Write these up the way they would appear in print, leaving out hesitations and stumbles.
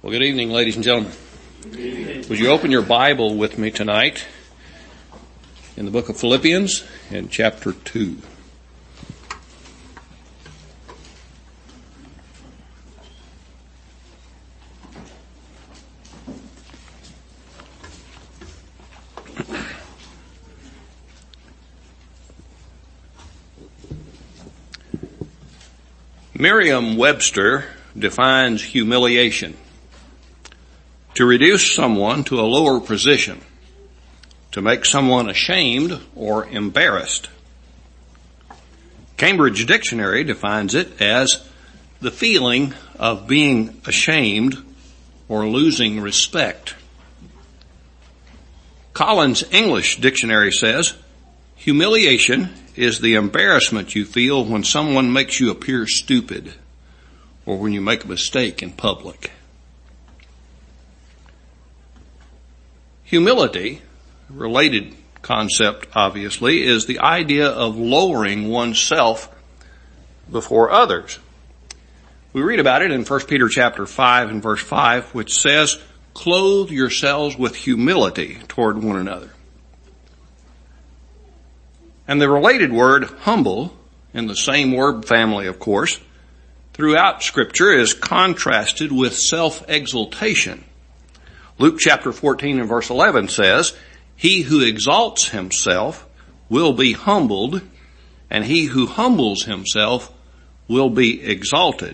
Well, good evening, ladies and gentlemen. Would you open your Bible with me tonight in the book of Philippians in chapter 2. Merriam-Webster defines humiliation: to reduce someone to a lower position, to make someone ashamed or embarrassed. Cambridge Dictionary defines it as the feeling of being ashamed or losing respect. Collins English Dictionary says, humiliation is the embarrassment you feel when someone makes you appear stupid or when you make a mistake in public. Humility, a related concept obviously, is the idea of lowering oneself before others. We read about it in 1 Peter chapter 5 and verse 5, which says, "Clothe yourselves with humility toward one another." And the related word humble, in the same word family of course, throughout Scripture is contrasted with self-exaltation. Luke chapter 14 and verse 11 says, "He who exalts himself will be humbled, and he who humbles himself will be exalted."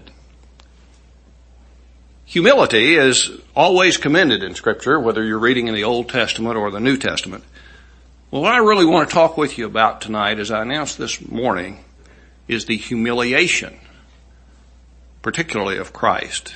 Humility is always commended in Scripture, whether you're reading in the Old Testament or the New Testament. Well, what I really want to talk with you about tonight, as I announced this morning, is the humiliation, particularly of Christ.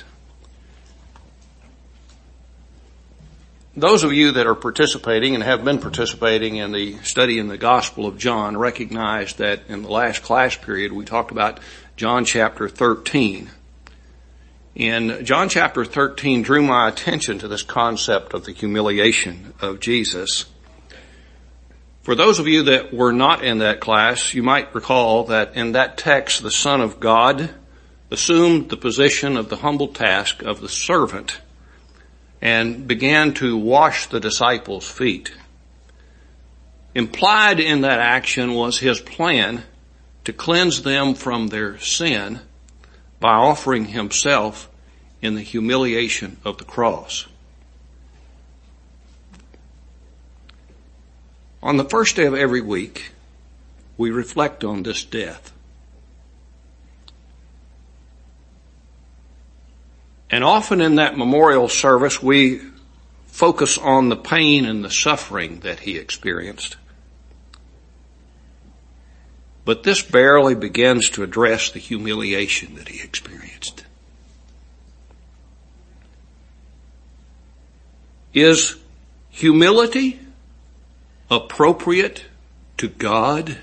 Those of you that are participating and have been participating in the study in the Gospel of John recognize that in the last class period we talked about John chapter 13. And John chapter 13 drew my attention to this concept of the humiliation of Jesus. For those of you that were not in that class, you might recall that in that text the Son of God assumed the position of the humble task of the servant and began to wash the disciples' feet. Implied in that action was his plan to cleanse them from their sin by offering himself in the humiliation of the cross. On the first day of every week, we reflect on this death. And often in that memorial service, we focus on the pain and the suffering that he experienced. But this barely begins to address the humiliation that he experienced. Is humility appropriate to God?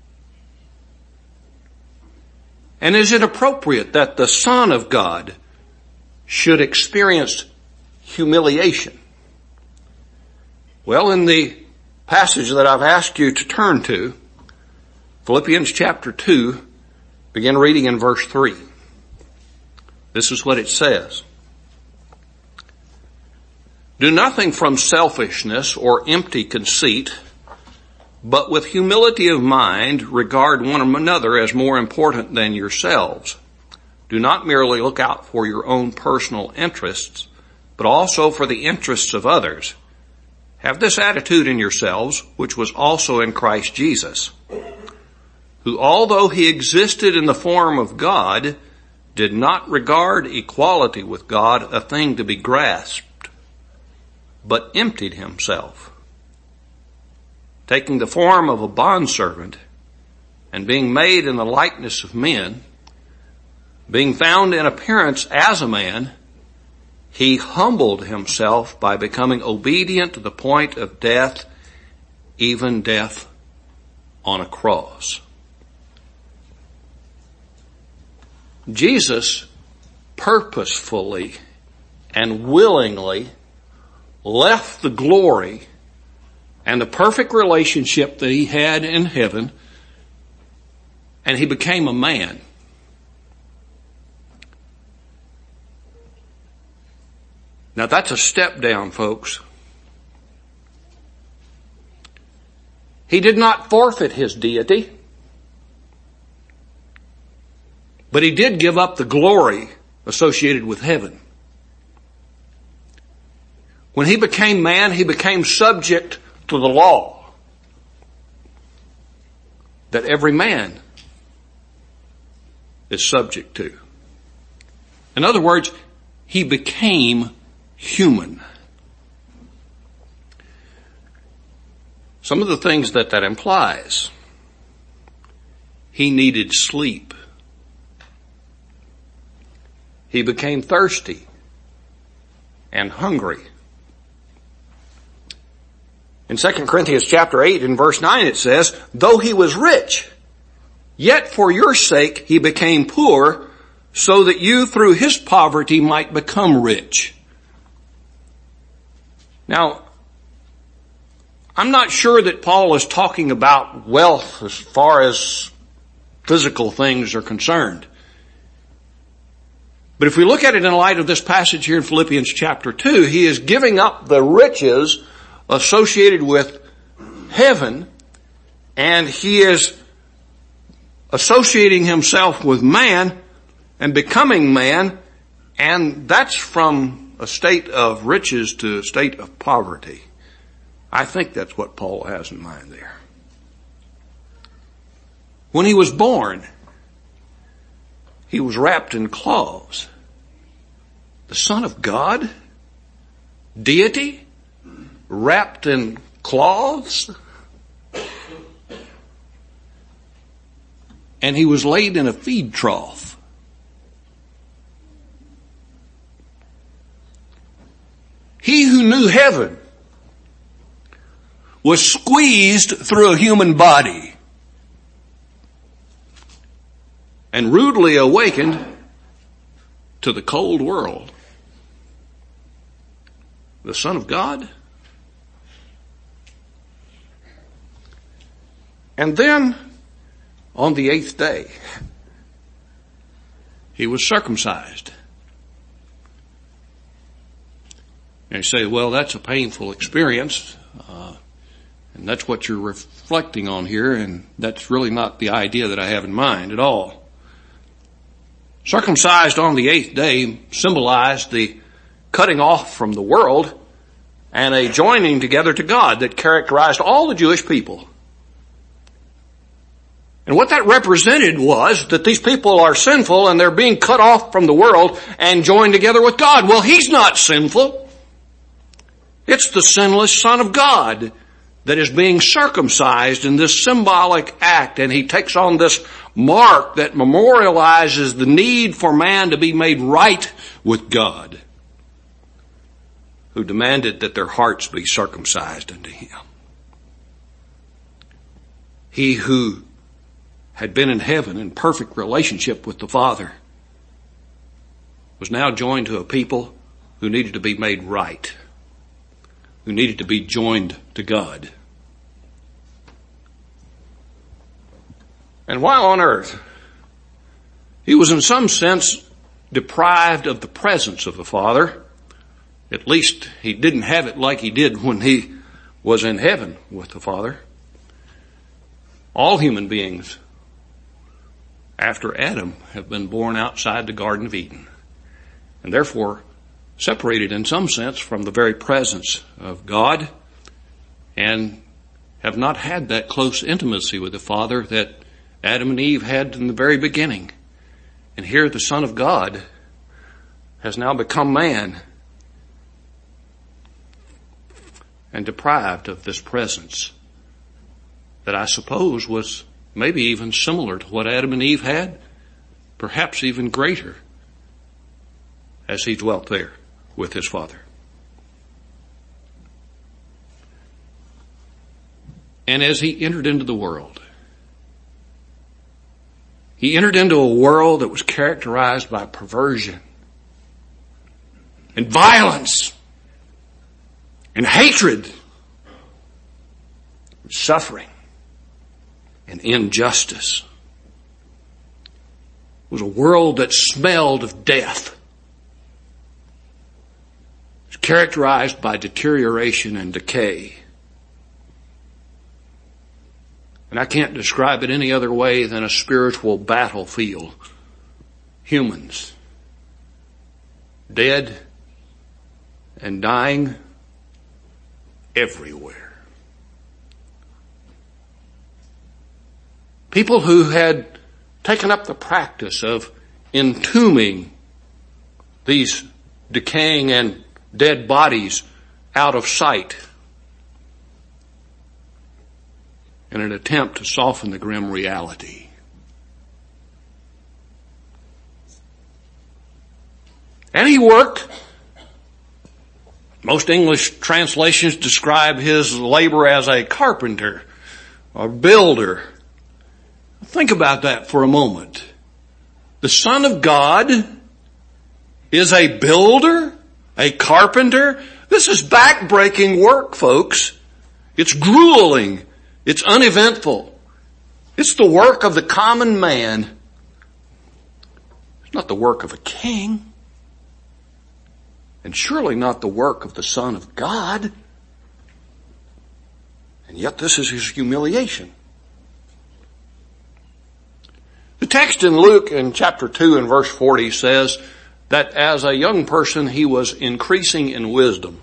And is it appropriate that the Son of God should experience humiliation? Well, in the passage that I've asked you to turn to, Philippians chapter 2, begin reading in verse 3. This is what it says. "Do nothing from selfishness or empty conceit, but with humility of mind regard one another as more important than yourselves. Do not merely look out for your own personal interests, but also for the interests of others. Have this attitude in yourselves, which was also in Christ Jesus, who, although he existed in the form of God, did not regard equality with God a thing to be grasped, but emptied himself, taking the form of a bondservant, and being made in the likeness of men, being found in appearance as a man, he humbled himself by becoming obedient to the point of death, even death on a cross." Jesus purposefully and willingly left the glory and the perfect relationship that he had in heaven, and he became a man. Now that's a step down, folks. He did not forfeit his deity, but he did give up the glory associated with heaven. When he became man, he became subject to the law that every man is subject to. In other words, he became human. Some of the things that implies: he needed sleep. He became thirsty and hungry. In 2 Corinthians chapter 8 and verse 9 it says, though he was rich, yet for your sake he became poor, so that you through his poverty might become rich. Now, I'm not sure that Paul is talking about wealth as far as physical things are concerned. But if we look at it in light of this passage here in Philippians chapter 2, he is giving up the riches associated with heaven, and he is associating himself with man and becoming man, and that's from a state of riches to a state of poverty. I think that's what Paul has in mind there. When he was born, he was wrapped in cloths. The Son of God, deity, wrapped in cloths, and he was laid in a feed trough. He who knew heaven was squeezed through a human body and rudely awakened to the cold world. The Son of God. And then, on the 8th day, he was circumcised. And you say, well, that's a painful experience, and that's what you're reflecting on here, and that's really not the idea that I have in mind at all. Circumcised on the 8th day symbolized the cutting off from the world and a joining together to God that characterized all the Jewish people. And what that represented was that these people are sinful and they're being cut off from the world and joined together with God. Well, he's not sinful. It's the sinless Son of God that is being circumcised in this symbolic act, and he takes on this mark that memorializes the need for man to be made right with God, who demanded that their hearts be circumcised unto him. He who had been in heaven in perfect relationship with the Father was now joined to a people who needed to be made right, who needed to be joined to God. And while on earth, he was in some sense deprived of the presence of the Father. At least he didn't have it like he did when he was in heaven with the Father. All human beings, after Adam, have been born outside the Garden of Eden, and therefore separated in some sense from the very presence of God, and have not had that close intimacy with the Father that Adam and Eve had in the very beginning. And here the Son of God has now become man and deprived of this presence that I suppose was maybe even similar to what Adam and Eve had, perhaps even greater, as he dwelt there with his Father. And as he entered into the world, he entered into a world that was characterized by perversion and violence and hatred and suffering and injustice. It was a world that smelled of death, characterized by deterioration and decay. And I can't describe it any other way than a spiritual battlefield. Humans, dead and dying everywhere. People who had taken up the practice of entombing these decaying and dead bodies out of sight in an attempt to soften the grim reality. And he worked. Most English translations describe his labor as a carpenter or builder. Think about that for a moment. The Son of God is a builder, a carpenter. This is back-breaking work, folks. It's grueling. It's uneventful. It's the work of the common man. It's not the work of a king. And surely not the work of the Son of God. And yet this is his humiliation. The text in Luke in chapter 2 and verse 40 says that as a young person he was increasing in wisdom.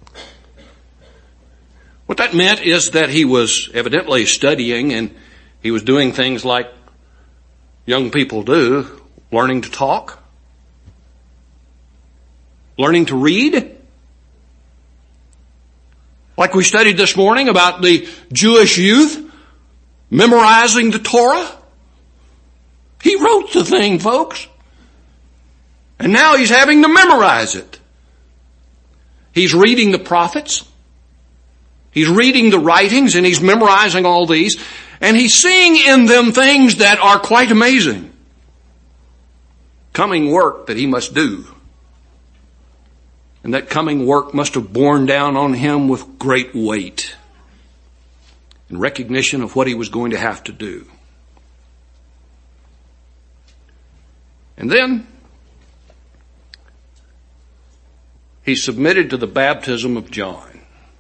What that meant is that he was evidently studying, and he was doing things like young people do, learning to talk, learning to read. Like we studied this morning about the Jewish youth memorizing the Torah. He wrote the thing, folks. And now he's having to memorize it. He's reading the prophets. He's reading the writings, and he's memorizing all these. And he's seeing in them things that are quite amazing. Coming work that he must do. And that coming work must have borne down on him with great weight in recognition of what he was going to have to do. And then he submitted to the baptism of John.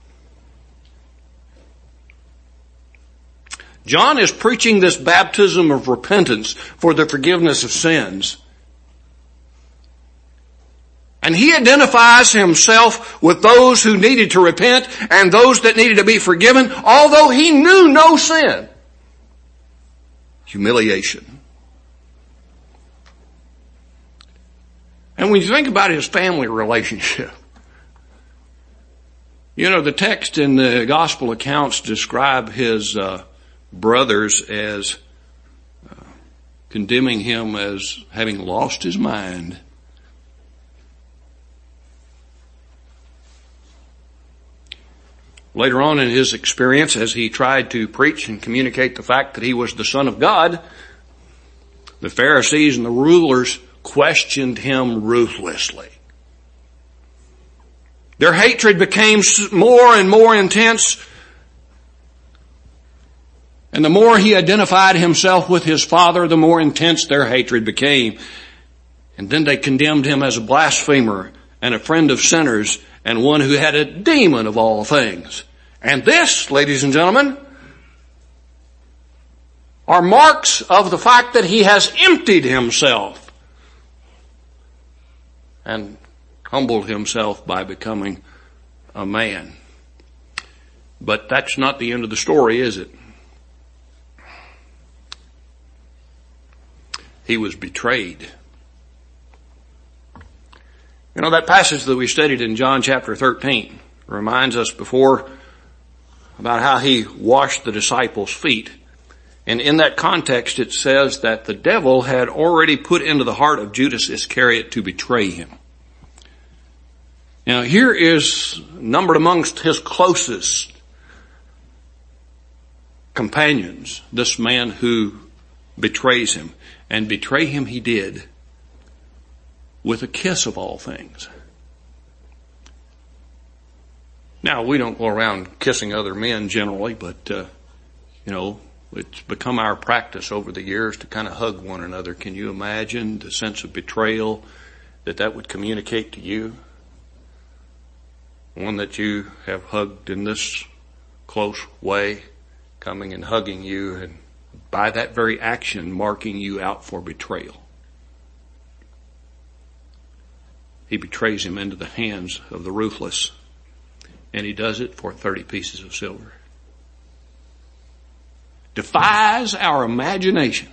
John is preaching this baptism of repentance for the forgiveness of sins. And he identifies himself with those who needed to repent and those that needed to be forgiven, although he knew no sin. Humiliation. And when you think about his family relationship, you know, the text in the gospel accounts describe his brothers as condemning him as having lost his mind. Later on in his experience, as he tried to preach and communicate the fact that he was the Son of God, the Pharisees and the rulers questioned him ruthlessly. Their hatred became more and more intense, and the more he identified himself with his Father, the more intense their hatred became. And then they condemned him as a blasphemer and a friend of sinners and one who had a demon of all things. And this, ladies and gentlemen, are marks of the fact that he has emptied himself and humbled himself by becoming a man. But that's not the end of the story, is it? He was betrayed. You know, that passage that we studied in John chapter 13 reminds us before about how he washed the disciples' feet. And in that context, it says that the devil had already put into the heart of Judas Iscariot to betray him. Now, here is numbered amongst his closest companions, this man who betrays him. And betray him he did with a kiss of all things. Now, we don't go around kissing other men generally, but, it's become our practice over the years to kind of hug one another. Can you imagine the sense of betrayal that would communicate to you? one that you have hugged in this close way, coming and hugging you, and by that very action marking you out for betrayal. He betrays him into the hands of the ruthless, and he does it for 30 pieces of silver. Defies our imagination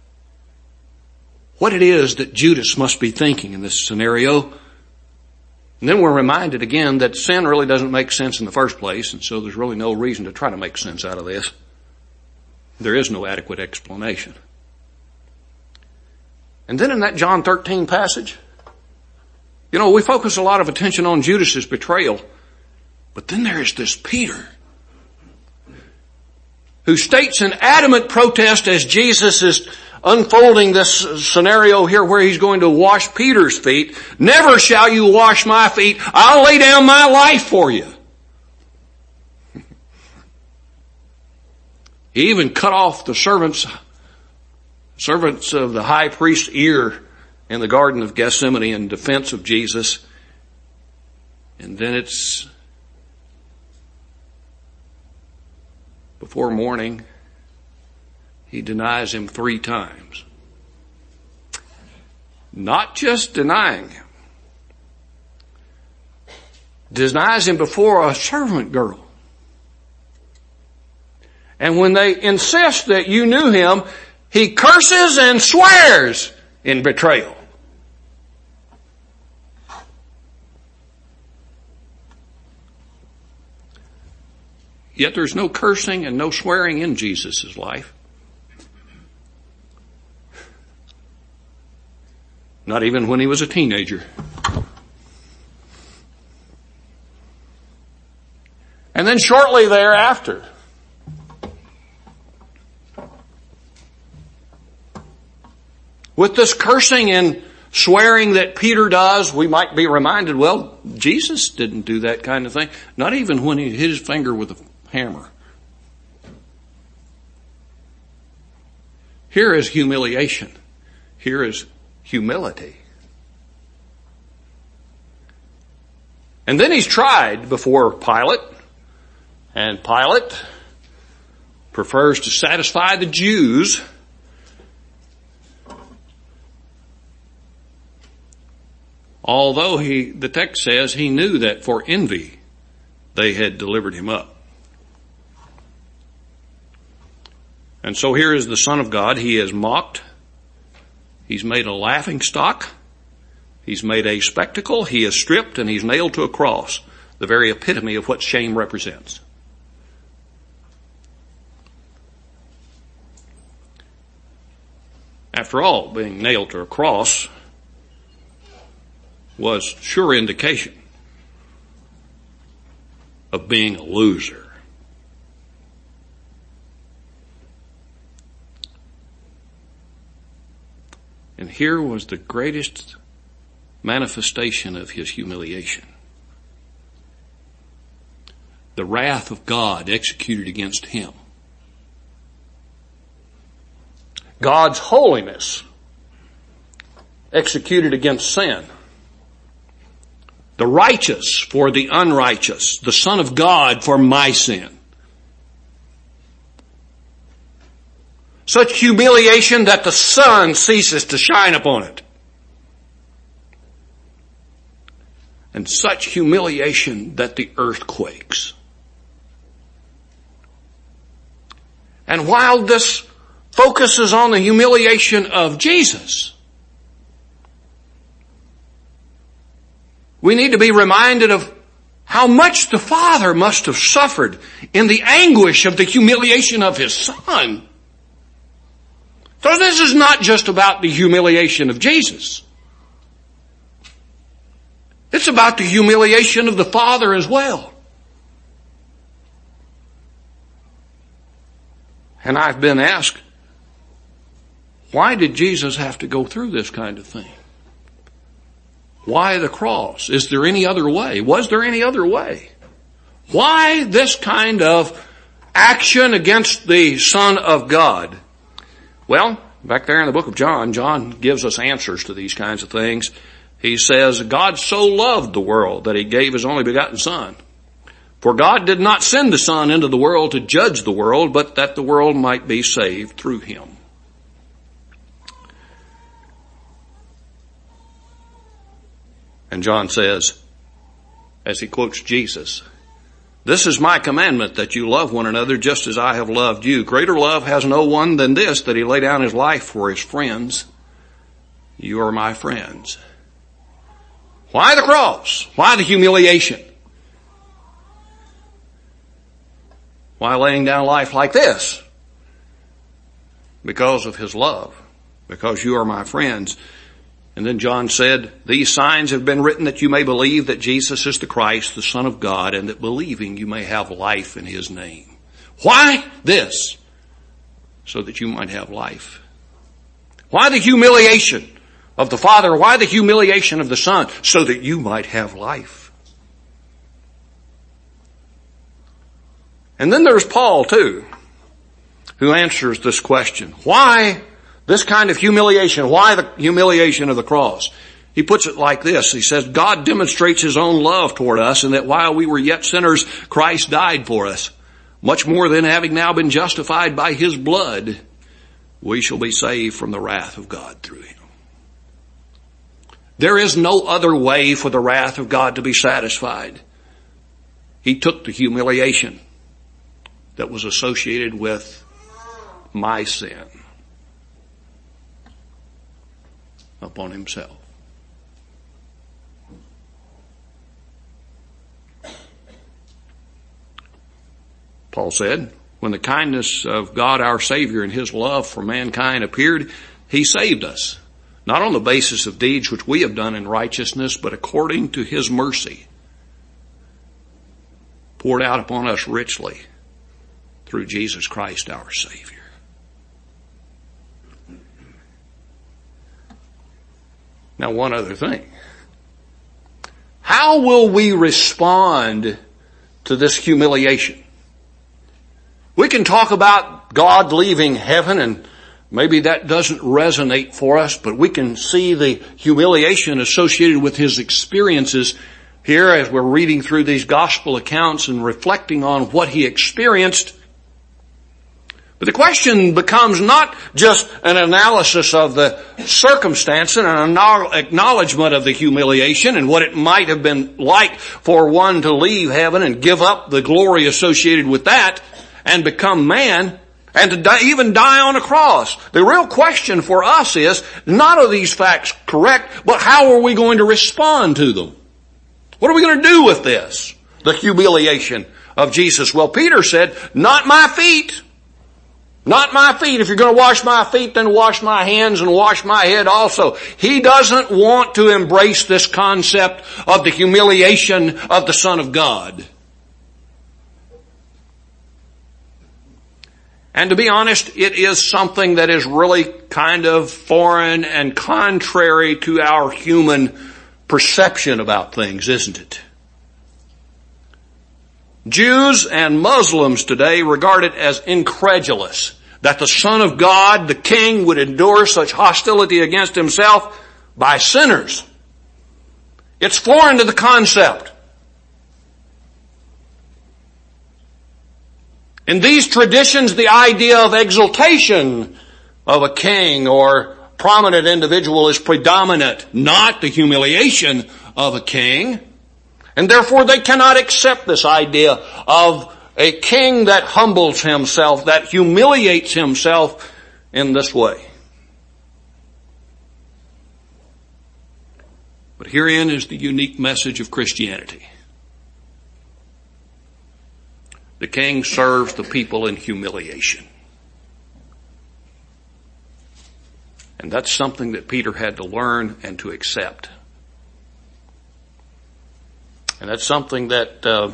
what it is that Judas must be thinking in this scenario. And then we're reminded again that sin really doesn't make sense in the first place, and so there's really no reason to try to make sense out of this. There is no adequate explanation. And then in that John 13 passage, we focus a lot of attention on Judas's betrayal, but then there is this Peter, who states an adamant protest as Jesus is unfolding this scenario here where he's going to wash Peter's feet. Never shall you wash my feet. I'll lay down my life for you. He even cut off the servants of the high priest's ear in the Garden of Gethsemane in defense of Jesus. And then it's before morning, he denies him 3 times. Not just denying him. Denies him before a servant girl. And when they insist that you knew him, he curses and swears in betrayal. Yet there's no cursing and no swearing in Jesus' life. Not even when he was a teenager. And then shortly thereafter, with this cursing and swearing that Peter does, we might be reminded, well, Jesus didn't do that kind of thing. Not even when he hit his finger with a hammer. Here is humiliation. Here is humility. And then he's tried before Pilate, and Pilate prefers to satisfy the Jews. Although the text says he knew that for envy they had delivered him up. And so here is the Son of God. He is mocked. He's made a laughing stock. He's made a spectacle. He is stripped and he's nailed to a cross. The very epitome of what shame represents. After all, being nailed to a cross was sure indication of being a loser. And here was the greatest manifestation of his humiliation. The wrath of God executed against him. God's holiness executed against sin. The righteous for the unrighteous. The Son of God for my sin. Such humiliation that the sun ceases to shine upon it. And such humiliation that the earth quakes. And while this focuses on the humiliation of Jesus, we need to be reminded of how much the Father must have suffered in the anguish of the humiliation of His Son. So this is not just about the humiliation of Jesus. It's about the humiliation of the Father as well. And I've been asked, why did Jesus have to go through this kind of thing? Why the cross? Is there any other way? Was there any other way? Why this kind of action against the Son of God? Well, back there in the book of John, John gives us answers to these kinds of things. he says, God so loved the world that he gave his only begotten Son. For God did not send the Son into the world to judge the world, but that the world might be saved through him. And John says, as he quotes Jesus, this is my commandment, that you love one another just as I have loved you. Greater love has no one than this, that he lay down his life for his friends. You are my friends. Why the cross? Why the humiliation? Why laying down life like this? Because of his love. Because you are my friends. And then John said, these signs have been written that you may believe that Jesus is the Christ, the Son of God, and that believing you may have life in his name. Why this? So that you might have life. Why the humiliation of the Father? Why the humiliation of the Son? So that you might have life. And then there's Paul too, who answers this question. Why this kind of humiliation? Why the humiliation of the cross? He puts it like this. He says, God demonstrates his own love toward us, and that while we were yet sinners, Christ died for us. Much more than having now been justified by his blood, we shall be saved from the wrath of God through him. There is no other way for the wrath of God to be satisfied. He took the humiliation that was associated with my sin upon himself. Paul said, when the kindness of God our Savior and his love for mankind appeared, he saved us, not on the basis of deeds which we have done in righteousness, but according to his mercy, poured out upon us richly through Jesus Christ our Savior. Now, one other thing. How will we respond to this humiliation? We can talk about God leaving heaven, and maybe that doesn't resonate for us, but we can see the humiliation associated with his experiences here as we're reading through these gospel accounts and reflecting on what he experienced. But the question becomes not just an analysis of the circumstance and an acknowledgement of the humiliation and what it might have been like for one to leave heaven and give up the glory associated with that and become man and to even die on a cross. The real question for us is, not are these facts correct, but how are we going to respond to them? What are we going to do with this? The humiliation of Jesus. Well, Peter said, not my feet. Not my feet. If you're going to wash my feet, then wash my hands and wash my head also. He doesn't want to embrace this concept of the humiliation of the Son of God. And to be honest, it is something that is really kind of foreign and contrary to our human perception about things, isn't it? Jews and Muslims today regard it as incredulous that the Son of God, the King, would endure such hostility against himself by sinners. It's foreign to the concept. In these traditions, the idea of exaltation of a king or prominent individual is predominant, not the humiliation of a king. And therefore they cannot accept this idea of a king that humbles himself, that humiliates himself in this way. But herein is the unique message of Christianity. The king serves the people in humiliation. And that's something that Peter had to learn and to accept. And that's something that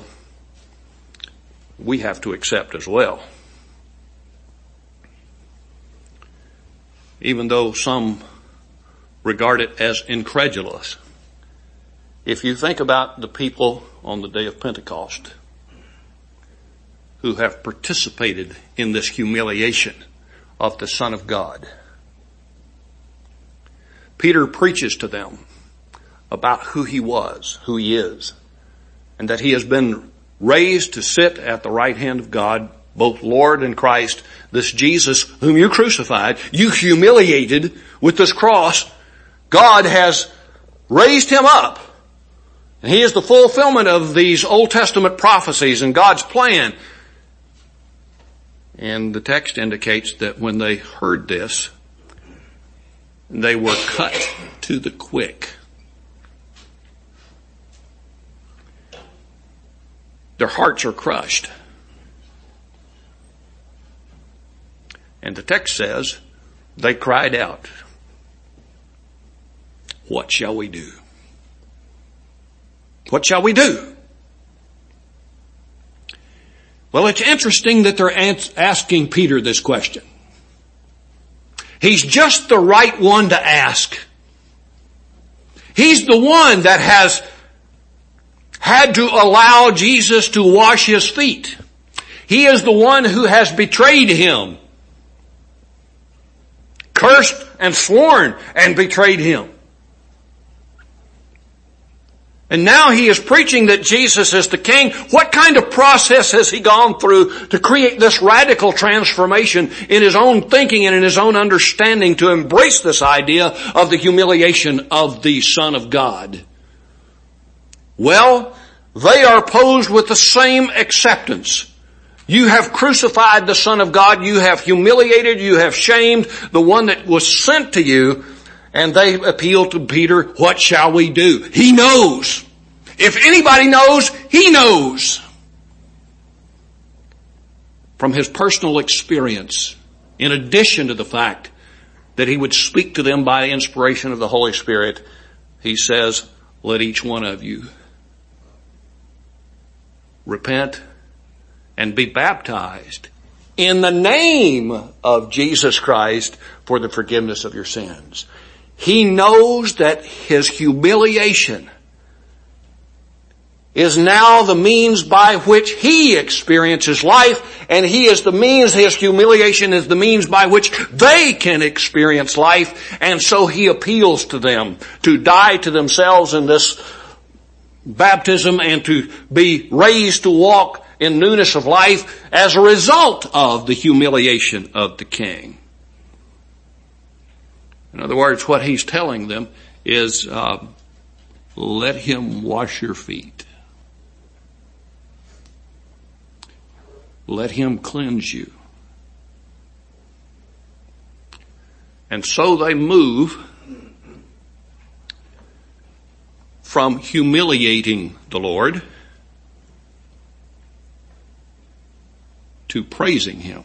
we have to accept as well. Even though some regard it as incredulous. If you think about the people on the day of Pentecost who have participated in this humiliation of the Son of God, Peter preaches to them about who he was, who he is, and that he has been raised to sit at the right hand of God, both Lord and Christ, this Jesus whom you crucified, you humiliated with this cross. God has raised him up. And he is the fulfillment of these Old Testament prophecies and God's plan. And the text indicates that when they heard this, they were cut to the quick. Their hearts are crushed. And the text says, they cried out, "What shall we do? What shall we do?" Well, it's interesting that they're asking Peter this question. He's just the right one to ask. He's the one that has had to allow Jesus to wash his feet. He is the one who has betrayed him, cursed and sworn and betrayed him. And now he is preaching that Jesus is the King. What kind of process has he gone through to create this radical transformation in his own thinking and in his own understanding to embrace this idea of the humiliation of the Son of God? Well, they are posed with the same acceptance. You have crucified the Son of God. You have humiliated, you have shamed the one that was sent to you. And they appeal to Peter, what shall we do? He knows. If anybody knows, he knows. From his personal experience, in addition to the fact that he would speak to them by inspiration of the Holy Spirit, he says, let each one of you repent and be baptized in the name of Jesus Christ for the forgiveness of your sins. He knows that his humiliation is now the means by which he experiences life, and he is the means, his humiliation is the means by which they can experience life, and so he appeals to them to die to themselves in this baptism and to be raised to walk in newness of life as a result of the humiliation of the King. In other words, what he's telling them is, let him wash your feet. Let him cleanse you. And so they move from humiliating the Lord to praising him.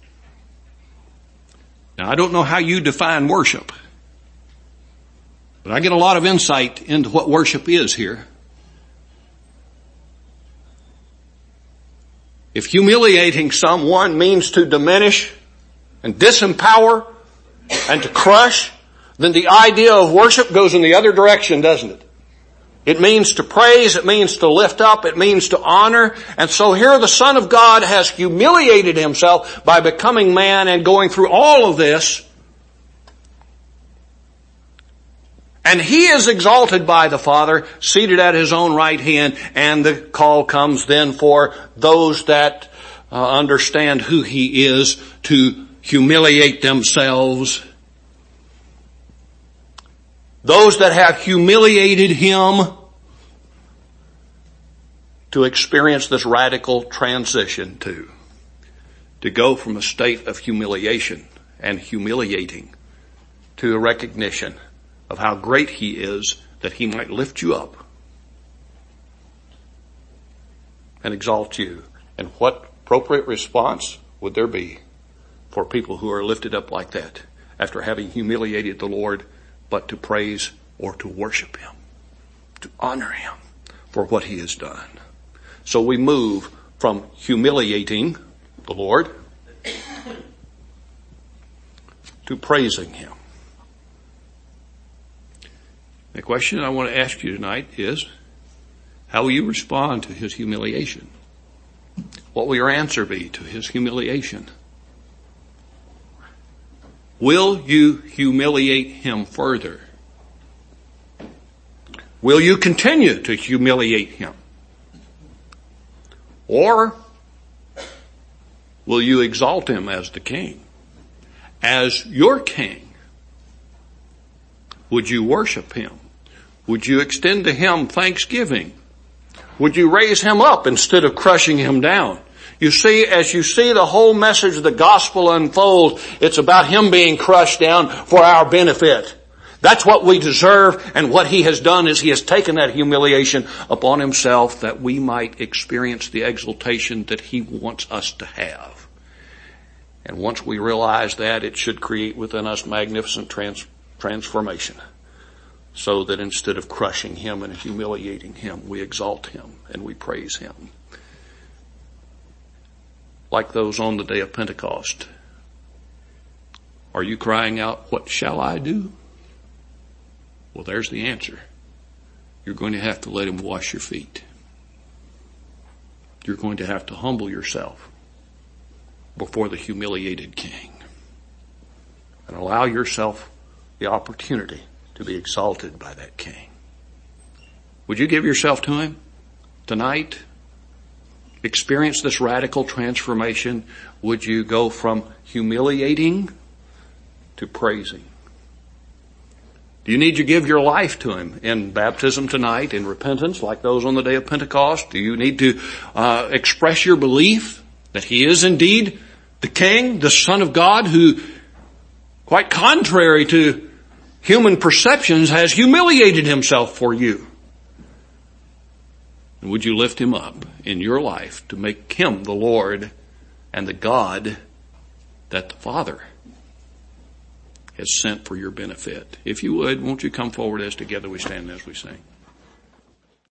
Now, I don't know how you define worship, but I get a lot of insight into what worship is here. If humiliating someone means to diminish and disempower and to crush, then the idea of worship goes in the other direction, doesn't it? It means to praise, it means to lift up, it means to honor. And so here the Son of God has humiliated himself by becoming man and going through all of this. And he is exalted by the Father, seated at his own right hand, and the call comes then for those that understand who he is to humiliate themselves. Those that have humiliated him to experience this radical transition to go from a state of humiliation and humiliating to a recognition of how great he is that he might lift you up and exalt you. And what appropriate response would there be for people who are lifted up like that after having humiliated the Lord, but to praise or to worship him, to honor him for what he has done? So we move from humiliating the Lord to praising him. The question I want to ask you tonight is, how will you respond to his humiliation? What will your answer be to his humiliation? Will you humiliate him further? Will you continue to humiliate him? Or will you exalt him as the king? As your king? Would you worship him? Would you extend to him thanksgiving? Would you raise him up instead of crushing him down? You see, as you see the whole message of the gospel unfold, it's about him being crushed down for our benefit. That's what we deserve, and what he has done is he has taken that humiliation upon himself that we might experience the exaltation that he wants us to have. And once we realize that, it should create within us magnificent transformation, so that instead of crushing him and humiliating him, we exalt him and we praise him. Like those on the day of Pentecost. Are you crying out, what shall I do? Well, there's the answer. You're going to have to let him wash your feet. You're going to have to humble yourself before the humiliated king and allow yourself the opportunity to be exalted by that king. Would you give yourself to him tonight? Experience this radical transformation. Would you go from humiliating to praising? Do you need to give your life to him in baptism tonight, in repentance like those on the day of Pentecost? Do you need to express your belief that he is indeed the king, the Son of God, who, quite contrary to human perceptions, has humiliated himself for you? And would you lift him up in your life to make him the Lord and the God that the Father has sent for your benefit? If you would, won't you come forward as together we stand as we sing?